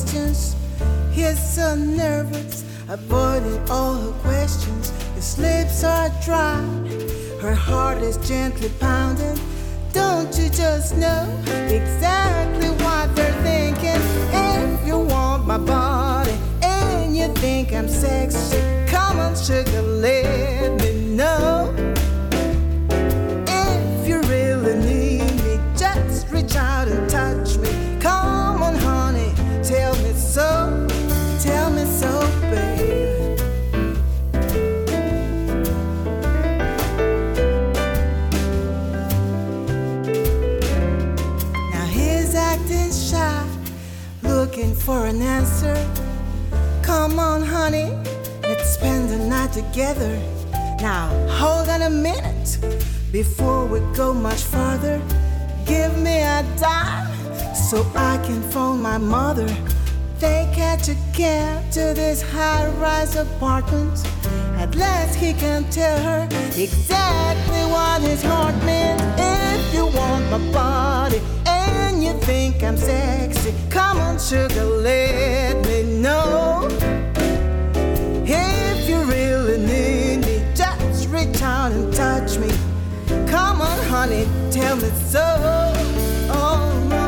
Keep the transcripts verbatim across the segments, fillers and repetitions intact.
questions. He's so nervous, avoiding all her questions. His lips are dry, her heart is gently pounding. Don't you just know exactly what they're thinking? If you want my body and you think I'm sexy, come on sugar, let me know. If you really need me, just reach out and touch me. Come on honey, tell me so, tell me so, baby. Now he's acting shy, looking for an answer. Come on honey, let's spend the night together. Now hold on a minute, before we go much further. Give me a dime, so I can phone my mother. They catch a cab to this high-rise apartment. At last he can tell her exactly what his heart meant. If you want my body and you think I'm sexy, come on sugar, let me know. If you really need me, just reach out and touch me. Come on honey, tell me so. Oh no.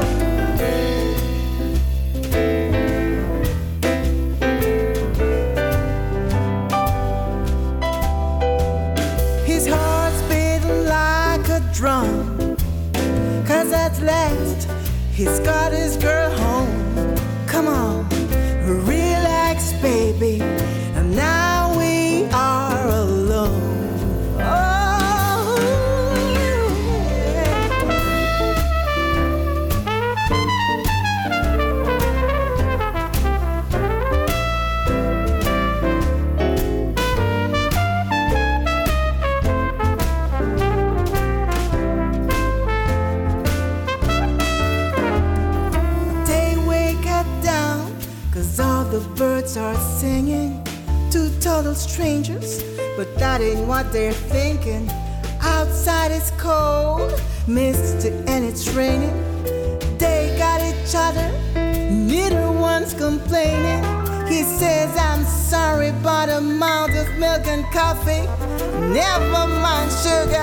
His heart's beating like a drum, 'cause at last he's got his girl home. Come on, relax baby, and now we are alone. Oh. The birds are singing to total strangers, but that ain't what they're thinking. Outside it's cold, misty, and it's raining. They got each other, neither one's complaining. He says, I'm sorry, but I'm out of milk and coffee. Never mind, sugar,